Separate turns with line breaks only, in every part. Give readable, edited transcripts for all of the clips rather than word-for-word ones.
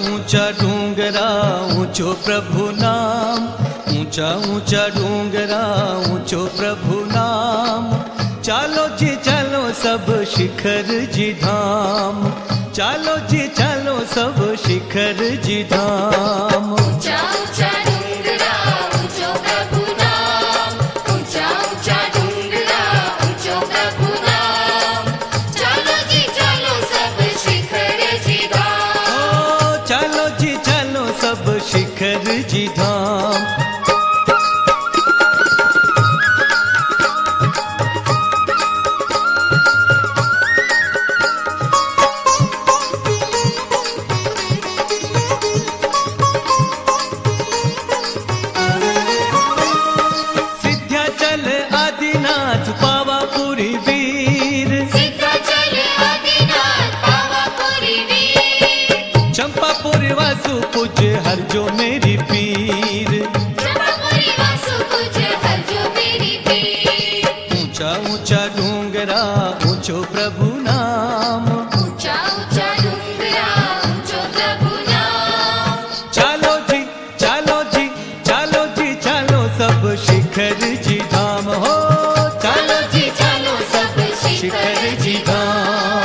ऊंचा डूंगरा ऊंचो प्रभु नाम, ऊंचा ऊंचा डूंगरा ऊंचो प्रभु नाम। चालो जी चलो सब शिखर जी धाम, चालो जी चलो सब शिखर जी धाम।
ऊंचा ऊंचा डूंगरा ऊंचो प्रभु नाम, ऊंचा ऊंचा डूंगरा ऊंचो प्रभु नाम। चलो जी चलो सब शिखर जी धाम।
ओ चलो जी चलो सब शिखर जी धाम। हर जो मेरी पीर,
चंपापुरी वासु तुझे हर जो मेरी पीर।
ऊंचा ऊंचा डूंगरा ऊंचो प्रभु नाम,
ऊंचा ऊंचा डूंगरा ऊंचो प्रभु नाम।
चलो जी चलो जी चलो जी चलो सब शिखर जी धाम हो, चलो जी
चलो सब
शिखर जी धाम।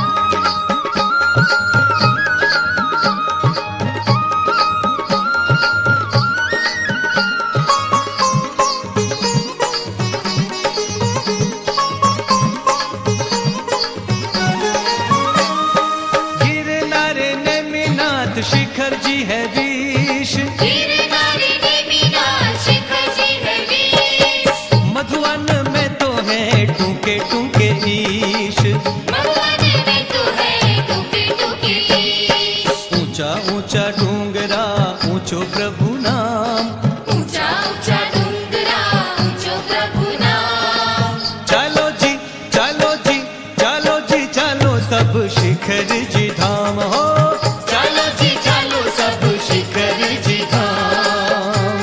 शिखर जी है वीश,
गिरनारी नेमिनाथ शिखर जी है वीश।
मधुवन में तो है टूके टूके ईश,
मधुवन में तो है टूके टूके ईश।
ऊंचा ऊंचा डूंगरा ऊंचो प्रभु नाम,
ऊंचा ऊंचा डूंगरा ऊंचो प्रभु नाम।
चलो जी चलो जी चलो जी चलो सब शिखर जी धाम हो, चलो जी चलो सब शिखर जी धाम।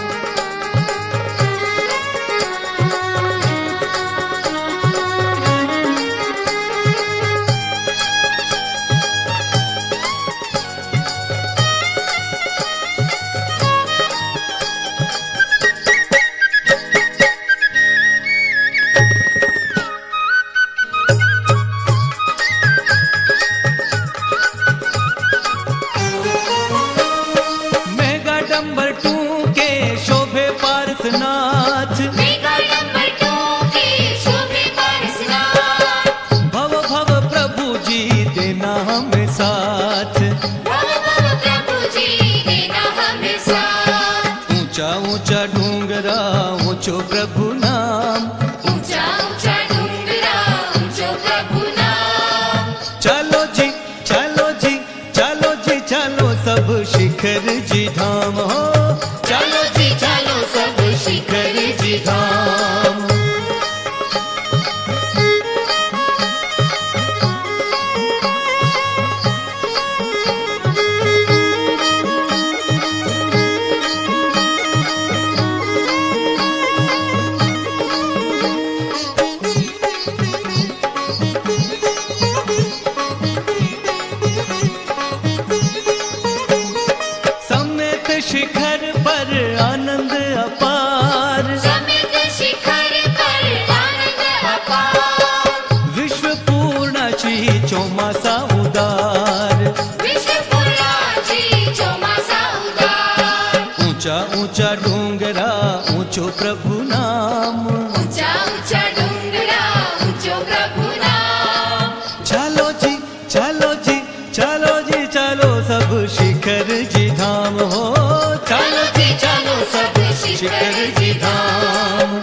नंबर 2 के शोभे पारसनाथ,
नंबर 2 के शोभे पारसनाथ।
भव भव प्रभु जी देना हमें साथ,
भव भव प्रभु जी देना हमें साथ।
ऊंचा ऊंचा डूंगरा ऊंचो प्रभु नाम,
ऊंचा ऊंचा डूंगरा ऊंचो प्रभु नाम।
चलो जी चलो जी चलो जी चलो सब शिखर जी धाम हो, चलो जी चलो सब शिखर जी धाम। शिखर पर आनंद अपार,
समेत शिखर पर आनंद अपार।
विश्व पूर्णाची चौमासा उदार,
विश्व पूर्णाची चौमासा उदार।
ऊंचा ऊंचा डूंगरा ऊंचो प्रभु नाम,
ऊंचा ऊंचा डूंगरा ऊंचो प्रभु नाम।
चलो जी चलो जी चलो जी चलो सब शिखर जी धाम हो, चलो जी चलो सब शिखर जी धाम।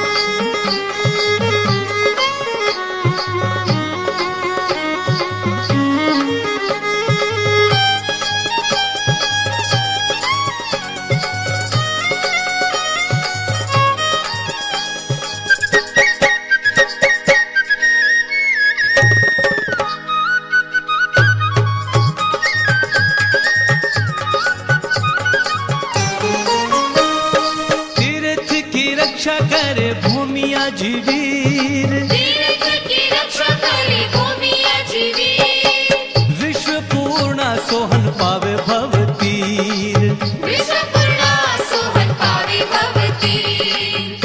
रक्षा करे भूमिया जीवीर,
तीर्थ की रक्षा करे भूमिया जीवीर।
विश्व पूर्णा सोहन पावे भवतीर।
वृषपूर्णा सोहन पावे भवतीर।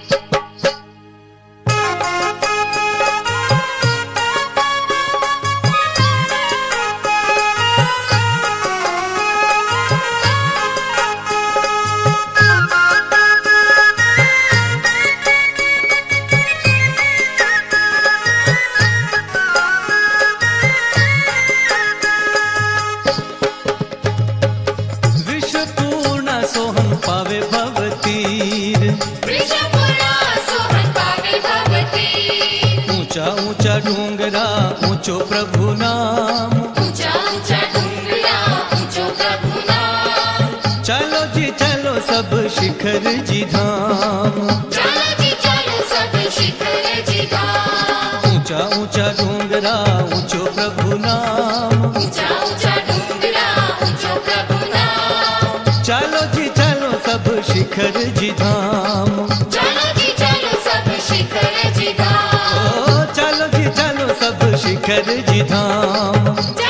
विषपूर्णा सोहम पावे भवतीर।
वृषपूर्णा सोहन पावे भवतीर।
ऊंचा ऊंचा डूंगरा ऊंचो प्रभु नाम।
ऊंचा ऊंचा डूंगरा ऊंचो प्रभु नाम।
चलो जी चलो सब शिखर जी धाम।
चलो जी चलो सब शिखर जी धाम।
ऊंचा ऊंचा डूंगरा ऊंचो प्रभु नाम।
ऊंचा ऊंचा डूंगरा ऊंचो प्रभु नाम।
चलो जी चलो सब शिखर जी धाम।
चलो जी चलो सब शिखर जी धाम।
ओ चलो जी चलो सब शिखर जी धाम।